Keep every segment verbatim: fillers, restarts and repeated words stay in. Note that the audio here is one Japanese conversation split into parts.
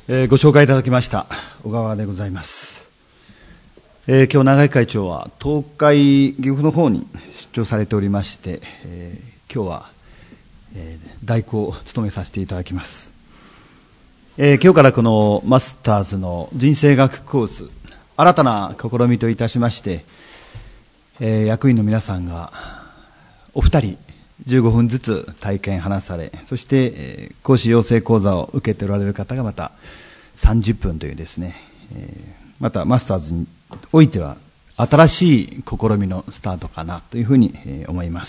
えー、ご紹介いただきました小川でございます。えー、今日永井会長は東海岐阜の方に出張されておりまして、えー、今日は、えー、代行を務めさせていただきます。えー、今日からこのマスターズの人生学コース、新たな試みといたしまして、えー、役員の皆さんがお二人じゅうごふんずつ体験話され、そして、えー、講師養成講座を受けておられる方がまたさんじゅっぷんというですね、えー、またマスターズにおいては新しい試みのスタートかなというふうに、えー、思います。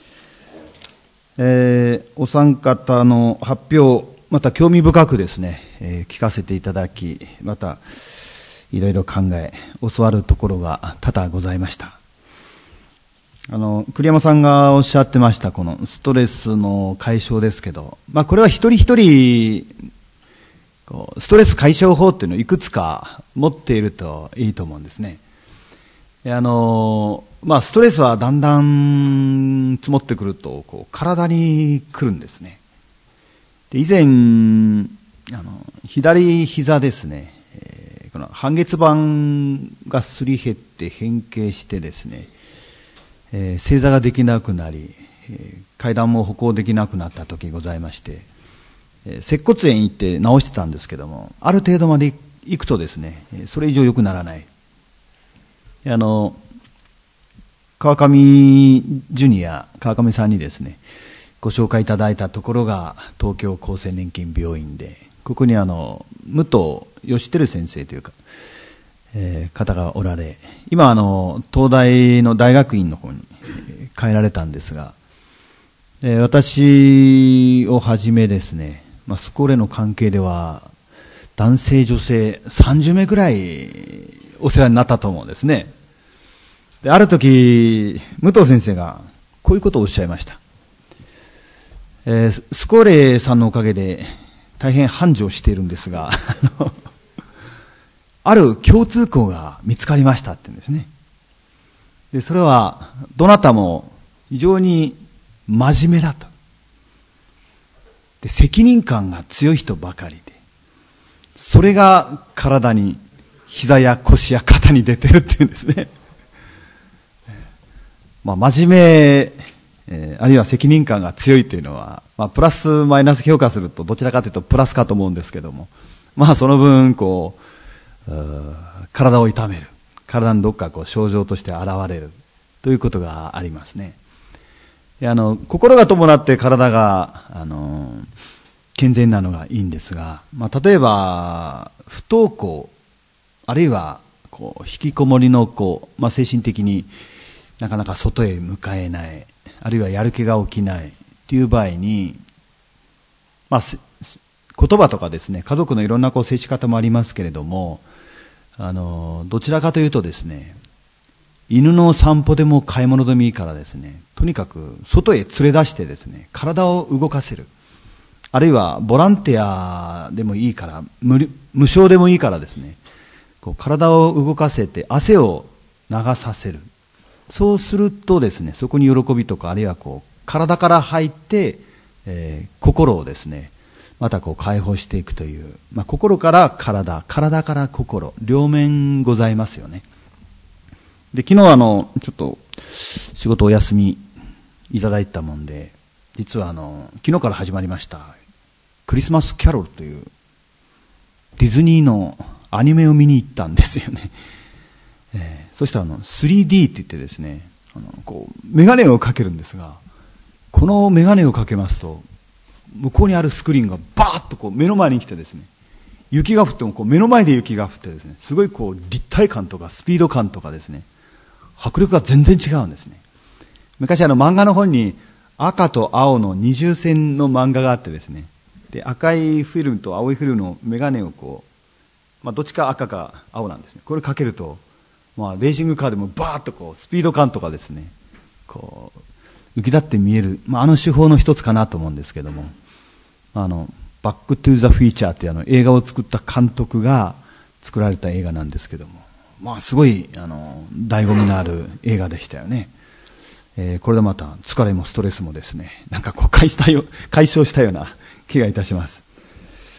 えー、お三方の発表、また興味深くですね、えー、聞かせていただき、またいろいろ考え、教わるところが多々ございました。あの、栗山さんがおっしゃってました、このストレスの解消ですけど、まあこれは一人一人、こうストレス解消法っていうのをいくつか持っているといいと思うんですね。あの、まあストレスはだんだん積もってくると、こう体に来るんですね。で以前、あの、左膝ですね、えー、この半月板がすり減って変形してですね、えー、正座ができなくなり、えー、階段も歩行できなくなった時ございまして、えー、接骨院行って治してたんですけども、ある程度まで行くとですね、それ以上良くならない。あの、川上ジュニア、川上さんにですね、ご紹介いただいたところが東京厚生年金病院で、ここにあの、武藤義輝先生というか、えー、方がおられ、今あの東大の大学院の方に変えられたんですが、えー、私をはじめですね、まあ、スコーレの関係では男性女性さんじゅうめいぐらいお世話になったと思うんですね。である時武藤先生がこういうことをおっしゃいました。えー、スコーレさんのおかげで大変繁盛しているんですがある共通項が見つかりましたって言うんですね。で、それは、どなたも非常に真面目だと。で、責任感が強い人ばかりで、それが体に、膝や腰や肩に出てるっていうんですね。まあ、真面目、えー、あるいは責任感が強いというのは、まあ、プラスマイナス評価すると、どちらかというとプラスかと思うんですけども、まあ、その分、こう、体を痛める、体のどっかこう症状として現れるということがありますね。あの心が伴って体があの健全なのがいいんですが、まあ、例えば不登校あるいはこう引きこもりの子、まあ、精神的になかなか外へ向かえない、あるいはやる気が起きないという場合に、まあ、言葉とかですね、家族のいろんなこう接し方もありますけれども、あのどちらかというとですね、犬の散歩でも買い物でもいいからですね、とにかく外へ連れ出してですね、体を動かせる、あるいはボランティアでもいいから 無, 無償でもいいからですね、こう体を動かせて汗を流させる。そうするとですね、そこに喜びとか、あるいはこう体から入って、えー、心をですねまたこう解放していくという、まあ、心から体、体から心、両面ございますよね。で、昨日あの、ちょっと仕事お休みいただいたもんで、実はあの、昨日から始まりました、クリスマスキャロルというディズニーのアニメを見に行ったんですよね。えー、そしたらあの、スリーディー って言ってですね、あの、こう、メガネをかけるんですが、このメガネをかけますと、向こうにあるスクリーンがバーッとこう目の前に来てですね、雪が降ってもこう目の前で雪が降ってですね、すごいこう立体感とかスピード感とかですね、迫力が全然違うんですね。昔あの漫画の本に赤と青の二重線の漫画があってですね、で赤いフィルムと青いフィルムのメガネをこう、まあ、どっちか赤か青なんですね。これかけると、まあ、レーシングカーでもバーッとこうスピード感とかですね、こう浮き立って見える、まあ、あの手法の一つかなと思うんですけども、あのバックトゥーザフューチャーっていうあの映画を作った監督が作られた映画なんですけども、まあすごいあの醍醐味のある映画でしたよね。えー、これでまた疲れもストレスもですね、なんかこう解消したよ解消したような気がいたします。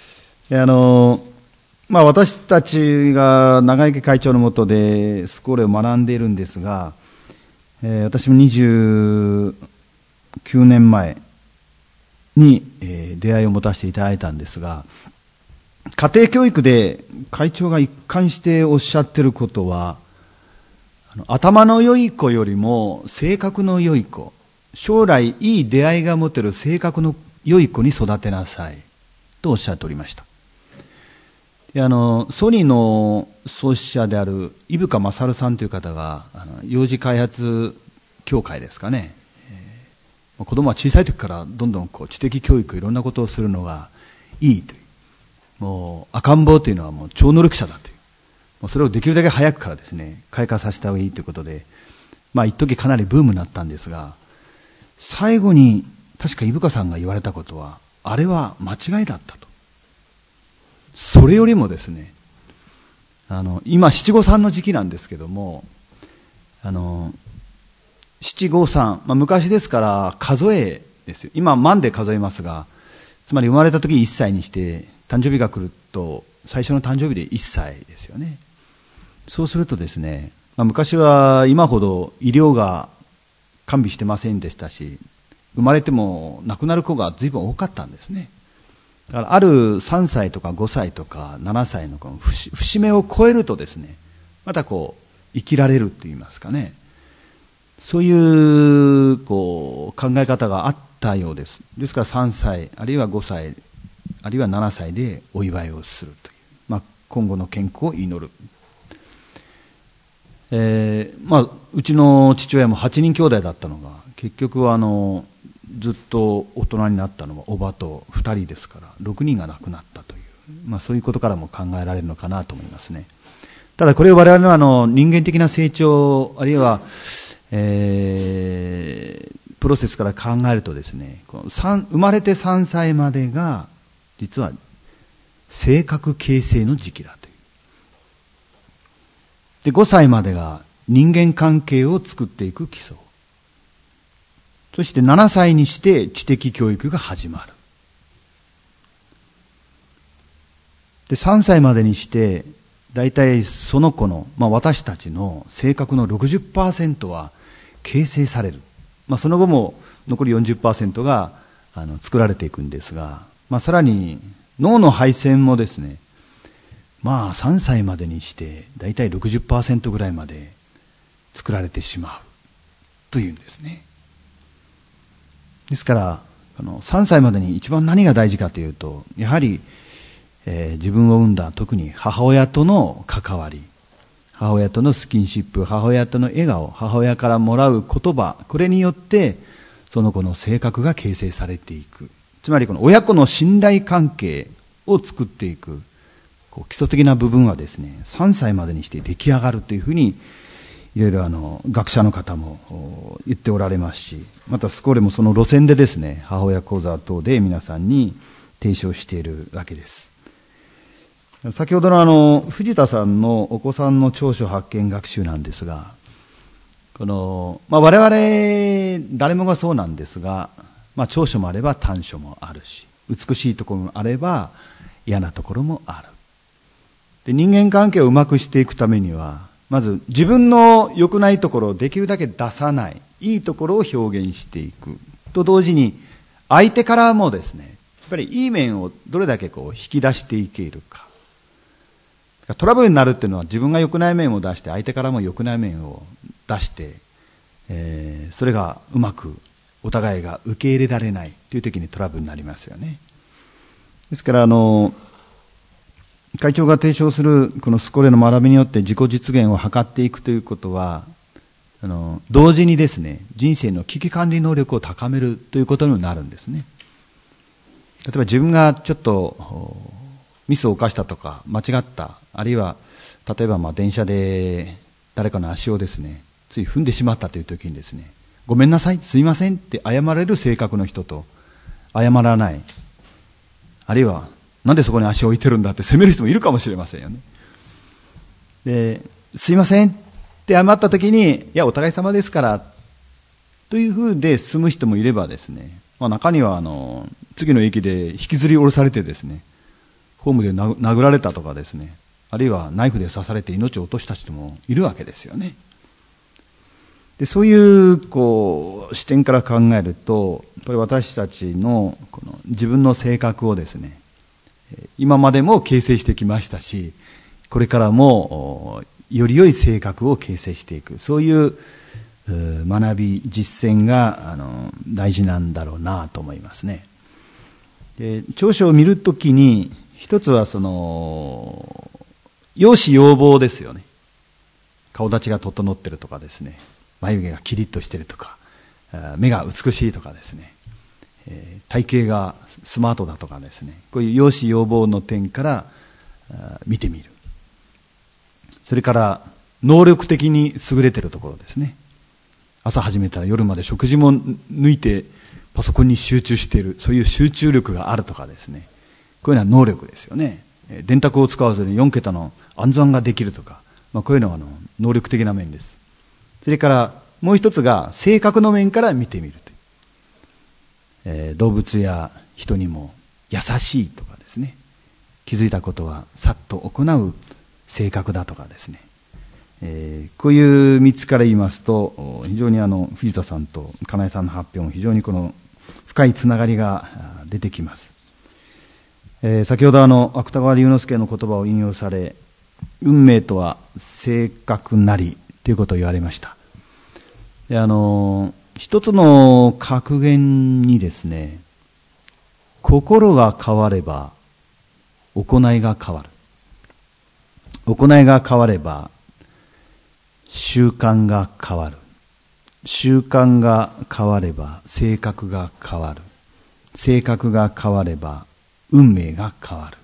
であのまあ、私たちが長池会長の下でスコーレを学んでいるんですが、えー、私もにじゅうきゅうねんまえに、えー、出会いを持たせていただいたんですが、家庭教育で会長が一貫しておっしゃっていることは、あの頭の良い子よりも性格の良い子、将来いい出会いが持てる性格の良い子に育てなさいとおっしゃっておりました。であのソニーの創始者である伊深勝さんという方が、あの幼児開発協会ですかね、えー、子供は小さい時からどんどんこう知的教育いろんなことをするのがいいという、もう赤ん坊というのはもう超能力者だという、もうそれをできるだけ早くからですね開花させた方がいいということで、まあ一時かなりブームになったんですが、最後に確か伊深さんが言われたことは、あれは間違いだったと。それよりもですね、あの今七五三の時期なんですけども、あの七五三、まあ、昔ですから数えですよ。今万で数えますが、つまり生まれた時いっさいにして誕生日が来ると最初の誕生日でいっさいですよね。そうするとですね、まあ、昔は今ほど医療が完備してませんでしたし、生まれても亡くなる子が随分多かったんですね。だからあるさんさいとかごさいとかななさいのこの節節目を超えるとですね、またこう生きられるといいますかね、そういうこう考え方があったようです。ですからさんさいあるいはごさいあるいはななさいでお祝いをするという、まあ、今後の健康を祈る。えーまあ、うちの父親もはちにん兄弟だったのが、結局はあのずっと大人になったのはおばとふたりですから、ろくにんが亡くなったという、まあ、そういうことからも考えられるのかなと思いますね。ただこれを我々のあの人間的な成長あるいは、えー、プロセスから考えるとですね、この生まれてさんさいまでが実は性格形成の時期だという。でごさいまでが人間関係を作っていく基礎、そしてななさいにして知的教育が始まる。でさんさいまでにして大体その子の、まあ、私たちの性格の ろくじゅっパーセント は形成される、まあ、その後も残り よんじゅっパーセント があの作られていくんですが、まあ、さらに脳の配線もですね、まあさんさいまでにして大体 ろくじゅっパーセント ぐらいまで作られてしまうというんですね。ですからあのさんさいまでに一番何が大事かというと、やはり、えー、自分を産んだ特に母親との関わり、母親とのスキンシップ、母親との笑顔、母親からもらう言葉、これによってその子の性格が形成されていく。つまりこの親子の信頼関係を作っていくこう基礎的な部分はですね、さんさいまでにして出来上がるというふうにいろいろあの学者の方も言っておられますし、またスコーレもその路線でですね、母親講座等で皆さんに提唱しているわけです。先ほどのあの藤田さんのお子さんの長所発見学習なんですが、この、まあ、我々誰もがそうなんですが、まあ、長所もあれば短所もあるし、美しいところもあれば嫌なところもある。で人間関係をうまくしていくためには、まず自分の良くないところをできるだけ出さない、いいところを表現していくと同時に、相手からもですね、やっぱりいい面をどれだけこう引き出していけるか。トラブルになるっていうのは、自分が良くない面を出して相手からも良くない面を出して、えー、それがうまくお互いが受け入れられないという時にトラブルになりますよね。ですからあの会長が提唱するこのスコーレの学びによって自己実現を図っていくということは、あの同時にですね、人生の危機管理能力を高めるということになるんですね。例えば自分がちょっとミスを犯したとか間違った、あるいは例えばまあ電車で誰かの足をですねつい踏んでしまったという時にですね、ごめんなさい、すいませんって謝れる性格の人と、謝らない、あるいはなんでそこに足を置いてるんだって責める人もいるかもしれませんよね。で、すいませんって謝った時に、いやお互い様ですからというふうで済む人もいればですね、まあ、中にはあの次の駅で引きずり下ろされてですね、 ホームで殴られたとかですね、あるいはナイフで刺されて命を落とした人もいるわけですよね。でそういうこう視点から考えると、やっぱり私たちのこの自分の性格をですね、今までも形成してきましたし、これからもより良い性格を形成していく、そういう学び実践があの大事なんだろうなと思いますね。で長所を見るときに一つはその容姿要望ですよね。顔立ちが整ってるとかですね、眉毛がキリッとしてるとか、目が美しいとかですね、体型がスマートだとかですね、こういう容姿要望の点から見てみる。それから能力的に優れてるところですね。朝始めたら夜まで食事も抜いてパソコンに集中している、そういう集中力があるとかですね、こういうのは能力ですよね。電卓を使わずによんけたの暗算ができるとか、まあ、こういうのはあの能力的な面です。それからもう一つが性格の面から見てみるという、えー、動物や人にも優しいとかですね、気づいたことはさっと行う性格だとかですね、えー、こういうみっつから言いますと、非常にあの藤田さんと金井さんの発表も非常にこの深いつながりが出てきます。えー、先ほどあの芥川龍之介の言葉を引用され、運命とは性格なりということを言われました。であの一つの格言にですね、心が変われば行いが変わる、行いが変われば習慣が変わる、習慣が変われば性格が変わる、性格が変われば運命が変わる。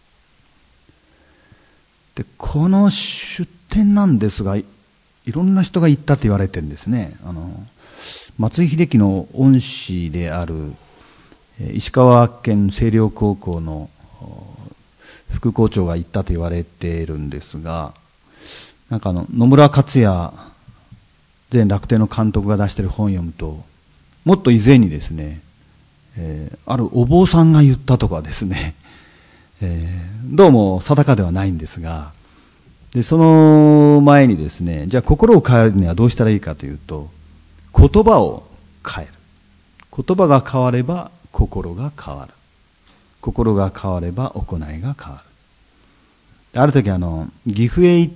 でこの出典なんですが、いろんな人が言ったと言われてるんですね。あの松井秀喜の恩師である石川県星稜高校の副校長が言ったと言われているんですが、なんかあの野村克也前楽天の監督が出している本を読むと、もっと以前にですね、えー、あるお坊さんが言ったとかですね、えー、どうも定かではないんですが、でその前にですね、じゃあ心を変えるにはどうしたらいいかというと、言葉を変える。言葉が変われば心が変わる。心が変われば行いが変わる。ある時あの岐阜へ行って、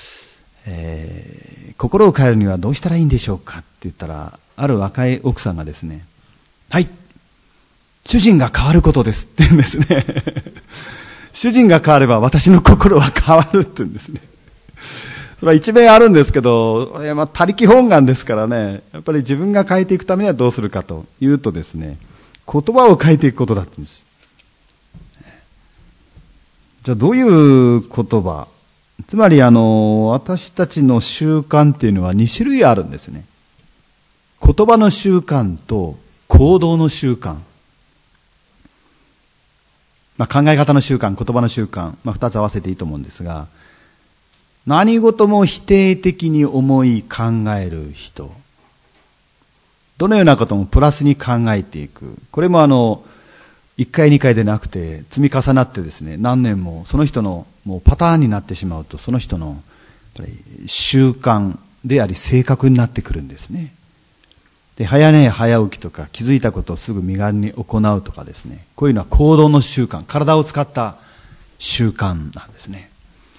えー、心を変えるにはどうしたらいいんでしょうかって言ったら、ある若い奥さんがですね、はい、主人が変わることですって言うんですね。主人が変われば私の心は変わるって言うんですね。それは一面あるんですけど、まあ、他力本願ですからね、やっぱり自分が変えていくためにはどうするかというとですね、言葉を変えていくことだったんです。じゃあどういう言葉、つまりあの私たちの習慣っていうのはに種類あるんですね。言葉の習慣と行動の習慣、まあ、考え方の習慣、言葉の習慣、まあ、二つ合わせていいと思うんですが、何事も否定的に思い考える人、どのようなこともプラスに考えていく、これもあのいっかいにかいでなくて積み重なってですね、何年もその人のもうパターンになってしまうと、その人のやっぱり習慣であり性格になってくるんですね。で早寝早起きとか、気づいたことをすぐ身軽に行うとかですね、こういうのは行動の習慣、体を使った習慣なんですね。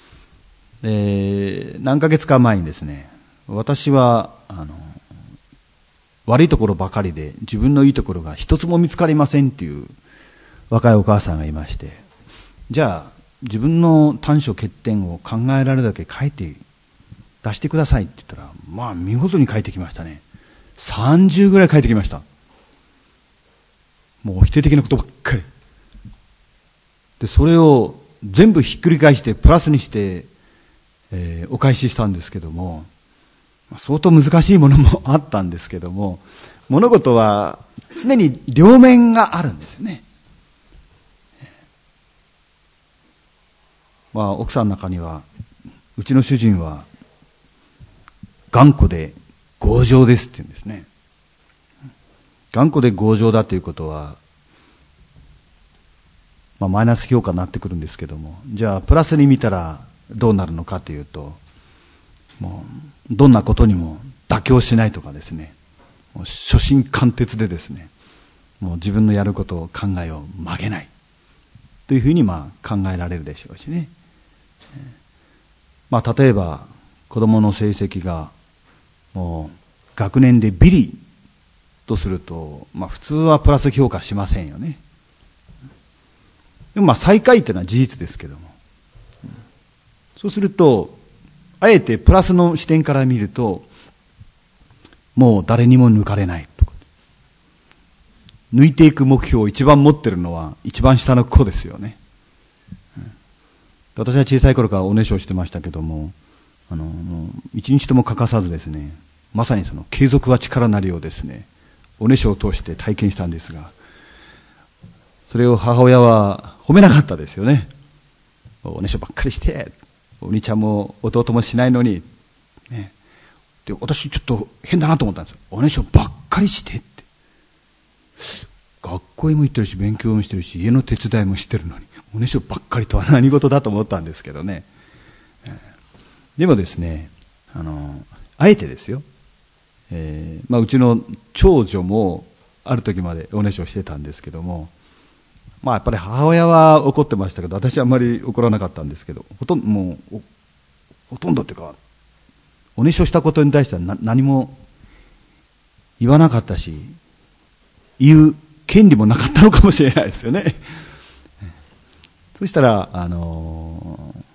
で何ヶ月か前にですね、私はあの悪いところばかりで自分のいいところが一つも見つかりませんっていう若いお母さんがいまして、じゃあ自分の短所欠点を考えられるだけ書いて出してくださいって言ったら、まあ見事に書いてきましたね。さんじゅうぐらい書いてきました。もう否定的なことばっかりで、それを全部ひっくり返してプラスにして、えー、お返ししたんですけども、相当難しいものもあったんですけども、物事は常に両面があるんですよね。まあ、奥さんの中には、うちの主人は頑固で強情ですって言うんですね。頑固で強情だということは、 まあ、マイナス評価になってくるんですけども、じゃあプラスに見たらどうなるのかというと、もうどんなことにも妥協しないとかですね、もう初心貫徹でですね、もう自分のやることを考えを曲げないというふうにまあ考えられるでしょうしね。まあ、例えば子供の成績がもう学年でビリとすると、まあ、普通はプラス評価しませんよね。でもまあ最下位っていうのは事実ですけども、そうするとあえてプラスの視点から見ると、もう誰にも抜かれないとか、抜いていく目標を一番持ってるのは一番下の子ですよね。私は小さい頃からおねしょしてましたけども、あの一日とも欠かさずですね、まさにその継続は力なりをですね、おねしょを通して体験したんですが、それを母親は褒めなかったですよね。おねしょばっかりして、お兄ちゃんも弟もしないのに、ね、で私ちょっと変だなと思ったんですよ。おねしょばっかりしてって、学校へも行ってるし勉強もしてるし家の手伝いもしてるのにおねしょばっかりとは何事だと思ったんですけどね。でもですね、あのあえてですよ、えーまあ、うちの長女もある時までおねしょしてたんですけども、まあ、やっぱり母親は怒ってましたけど、私はあんまり怒らなかったんですけど、ほとんどもうほとんどというかおねしょしたことに対してはな何も言わなかったし、言う権利もなかったのかもしれないですよね。そしたらあのー、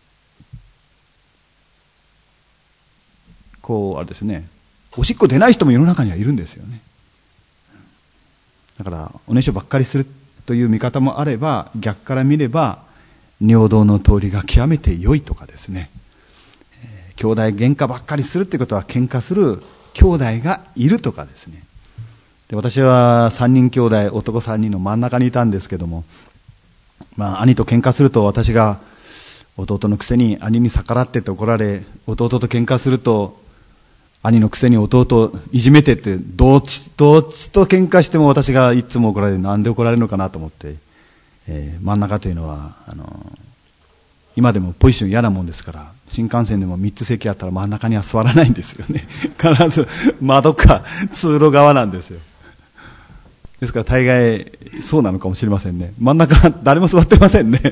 こうあれですね、おしっこ出ない人も世の中にはいるんですよね。だからおねしょばっかりするという見方もあれば、逆から見れば尿道の通りが極めて良いとかですね、えー、兄弟喧嘩ばっかりするってことは喧嘩する兄弟がいるとかですね。で私はさんにん兄弟、男さんにんの真ん中にいたんですけども、まあ、兄と喧嘩すると私が弟のくせに兄に逆らってって怒られ、弟と喧嘩すると兄のくせに弟をいじめてって、どっちどっちと喧嘩しても私がいつも怒られる。なんで怒られるのかなと思って、えー、真ん中というのはあのー、今でもポジション嫌なもんですから、新幹線でもみっつ席あったら真ん中には座らないんですよね。必ず窓か通路側なんですよ。ですから大概そうなのかもしれませんね。真ん中誰も座ってませんね。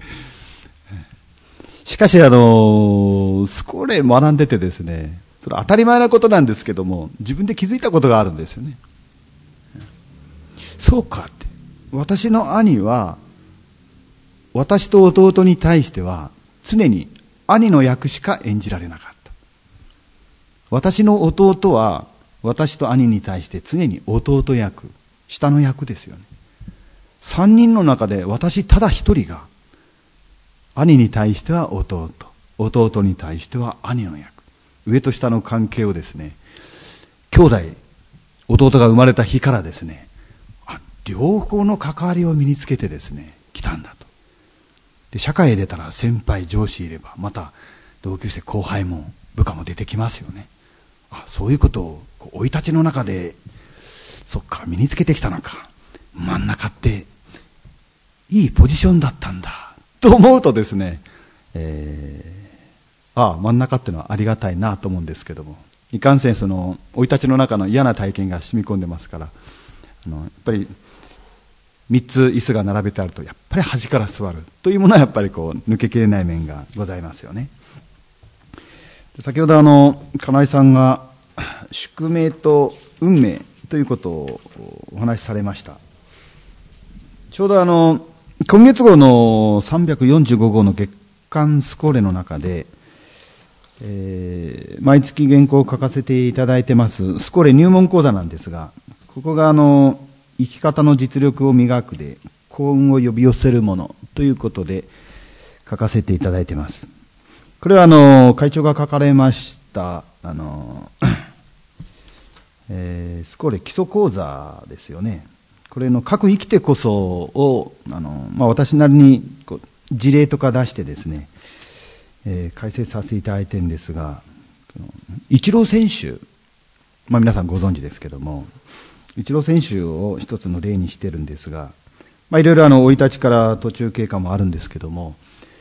しかしあのスコーレ学んでてですね、それ当たり前なことなんですけども、自分で気づいたことがあるんですよね。そうかって、私の兄は私と弟に対しては常に兄の役しか演じられなかった。私の弟は私と兄に対して常に弟役、下の役ですよね。三人の中で私ただ一人が兄に対しては弟、弟に対しては兄の役、上と下の関係をですね、兄弟、弟が生まれた日からですね、あ、両方の関わりを身につけてですね、来たんだと。で、社会へ出たら先輩、上司いれば、また同級生、後輩も部下も出てきますよね。あ、そういうことを生い立ちの中で、そっか、身につけてきたのか。真ん中っていいポジションだったんだと思うとですね、えー、ああ真ん中っていうのはありがたいなと思うんですけども、いかんせんその生い立ちの中の嫌な体験が染み込んでますから、あのやっぱりみっつ椅子が並べてあるとやっぱり端から座るというものはやっぱりこう抜けきれない面がございますよね。先ほどあの金井さんが宿命と運命ということをお話しされました。ちょうどあの今月号のさんびゃくよんじゅうご号の月刊スコーレの中で、えー、毎月原稿を書かせていただいてますスコーレ入門講座なんですが、ここがあの生き方の実力を磨くで幸運を呼び寄せるものということで書かせていただいてます。これはあの会長が書かれましたあのえー、スコーレ基礎講座ですよね。これの各生きてこそをあの、まあ、私なりにこう事例とか出してですね、えー、解説させていただいてるんですが、イチロー選手、まあ、皆さんご存知ですけども、イチロー選手を一つの例にしてるんですが、 まあ、いろいろあの生い立ちから途中経過もあるんですけども、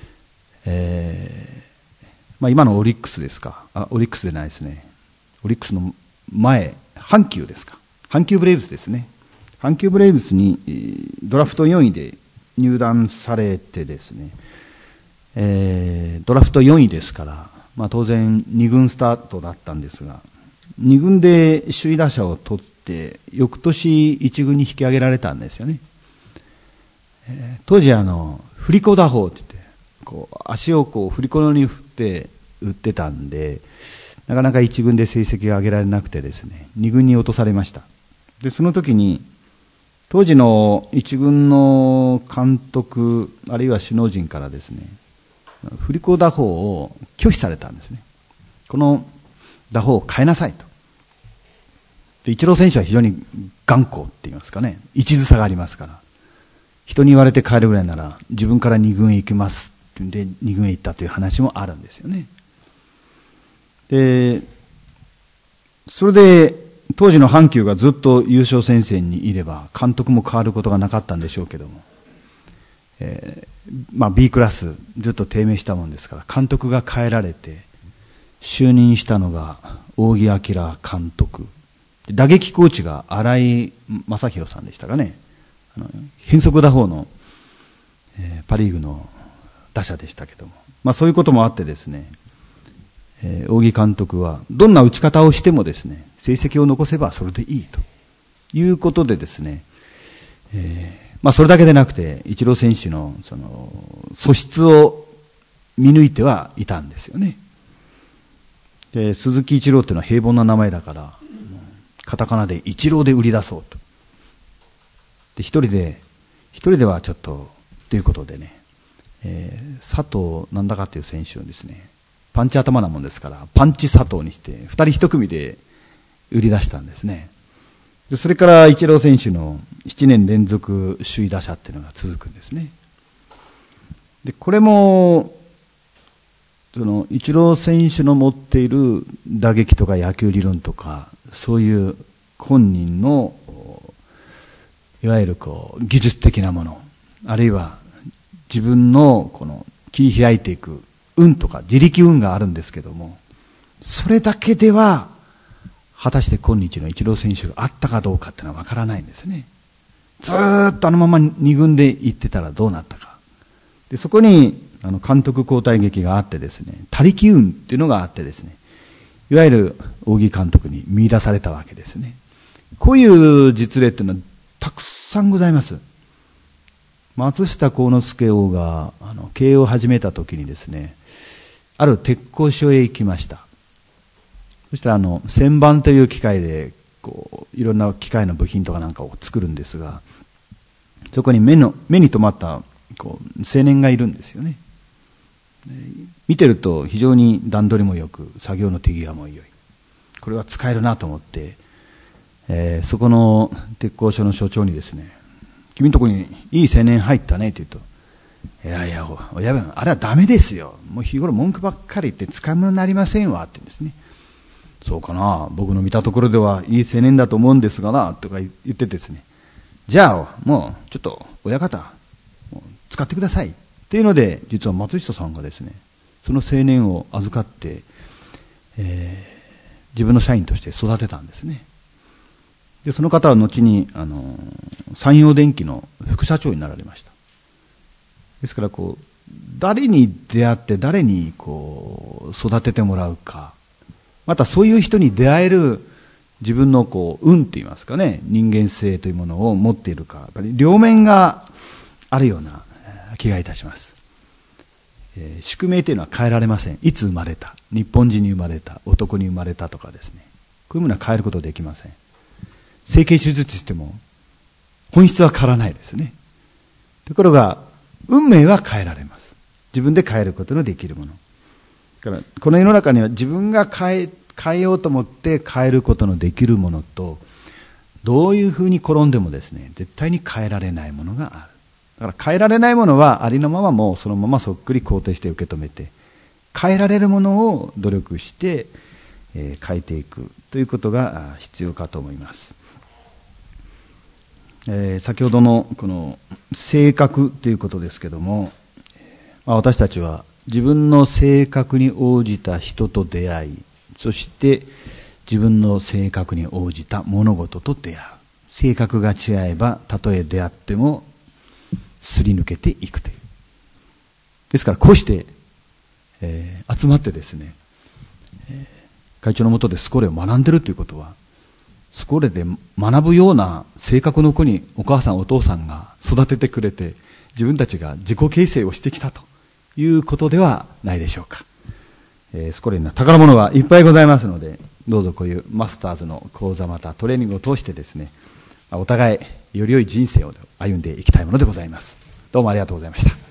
えーまあ、今のオリックスですか、あ、オリックスでないですね、オリックスの前、阪急ですか、阪急ブレーブスですね、阪急ブレーブスにドラフトよんいで入団されてですね、えー、ドラフトよんいですから、まあ、当然に軍スタートだったんですが、に軍で首位打者を取って翌年いち軍に引き上げられたんですよね。えー、当時あの振り子打法って言ってこう足をこう振り子のように振って打ってたんで、なかなかいち軍で成績が上げられなくてですね、に軍に落とされました。でその時に当時のいち軍の監督あるいは首脳陣からですね、振り子打法を拒否されたんですね。この打法を変えなさいと。でイチロー選手は非常に頑固って言いますかね、一途さがありますから、人に言われて変えるぐらいなら自分からに軍へ行きますってんでに軍へ行ったという話もあるんですよね。でそれで当時の阪急がずっと優勝戦線にいれば監督も変わることがなかったんでしょうけども、えーまあ、B クラスずっと低迷したもんですから監督が変えられて就任したのが仰木彬監督、打撃コーチが新井正宏さんでしたかね。あの変則打法の、えー、パ・リーグの打者でしたけども、まあ、そういうこともあってですね、えー、仰木監督はどんな打ち方をしてもですね、成績を残せばそれでいいということでですね、えーまあ、それだけでなくてイチロー選手のその素質を見抜いてはいたんですよね。で鈴木一郎っていうのは平凡な名前だからカタカナで一郎で売り出そうと。で一人で一人ではちょっとということでね、えー、佐藤なんだかっていう選手をですね、パンチ頭なもんですからパンチ佐藤にしてふたり一組で売り出したんですね。でそれからイチロー選手のななねん連続首位打者っていうのが続くんですね。でこれもそのイチロー選手の持っている打撃とか野球理論とかそういう本人のいわゆるこう技術的なもの、あるいは自分のこの切り開いていく運とか自力運があるんですけども、それだけでは果たして今日のイチロー選手があったかどうかっていうのは分からないんですね。ずーっとあのままに軍で行ってたらどうなったか。でそこにあの監督交代劇があってですね、他力運っていうのがあってですね、いわゆる仰木監督に見出されたわけですね。こういう実例っていうのはたくさんございます。松下幸之助王があの経営を始めた時にですね、ある鉄工所へ行きました。そしたらあの旋盤という機械でこういろんな機械の部品とかなんかを作るんですが、そこに目の目に留まったこう青年がいるんですよね。見てると非常に段取りもよく作業の手際も良い、これは使えるなと思って、えー、そこの鉄工所の所長にですね、君のとこにいい青年入ったねって言うと、いやいや親分あれはダメですよ、もう日頃文句ばっかり言って使い物になりませんわって言うんですね。そうかな、僕の見たところではいい青年だと思うんですがなとか言ってですね、じゃあもうちょっと親方もう使ってくださいっていうので、実は松下さんがですねその青年を預かって、えー、自分の社員として育てたんですね。でその方は後にあの山陽電機の副社長になられました。ですからこう誰に出会って誰にこう育ててもらうか、またそういう人に出会える自分のこう運といいますかね、人間性というものを持っているか、両面があるような気がいたします。えー、宿命というのは変えられません。いつ生まれた、日本人に生まれた、男に生まれたとかですね、こういうものは変えることできません。整形手術しても本質は変わらないですね。ところが運命は変えられます。自分で変えることのできるものだから、この世の中には自分が変え、変えようと思って変えることのできるものと、どういうふうに転んでもですね絶対に変えられないものがある。だから変えられないものはありのままもうそのままそっくり肯定して受け止めて、変えられるものを努力して、えー、変えていくということが必要かと思います。 えー、先ほどのこの性格ということですけども、まあ、私たちは自分の性格に応じた人と出会い、そして自分の性格に応じた物事と出会う。性格が違えばたとえ出会ってもすり抜けていくという。ですからこうして、えー、集まってですね、えー、会長のもとでスコーレを学んでいるということは、スコーレで学ぶような性格の子にお母さんお父さんが育ててくれて、自分たちが自己形成をしてきたということではないでしょうか。えー、スコーレには宝物がいっぱいございますので、どうぞこういうマスターズの講座またトレーニングを通してですね、お互いより良い人生を歩んでいきたいものでございます。どうもありがとうございました。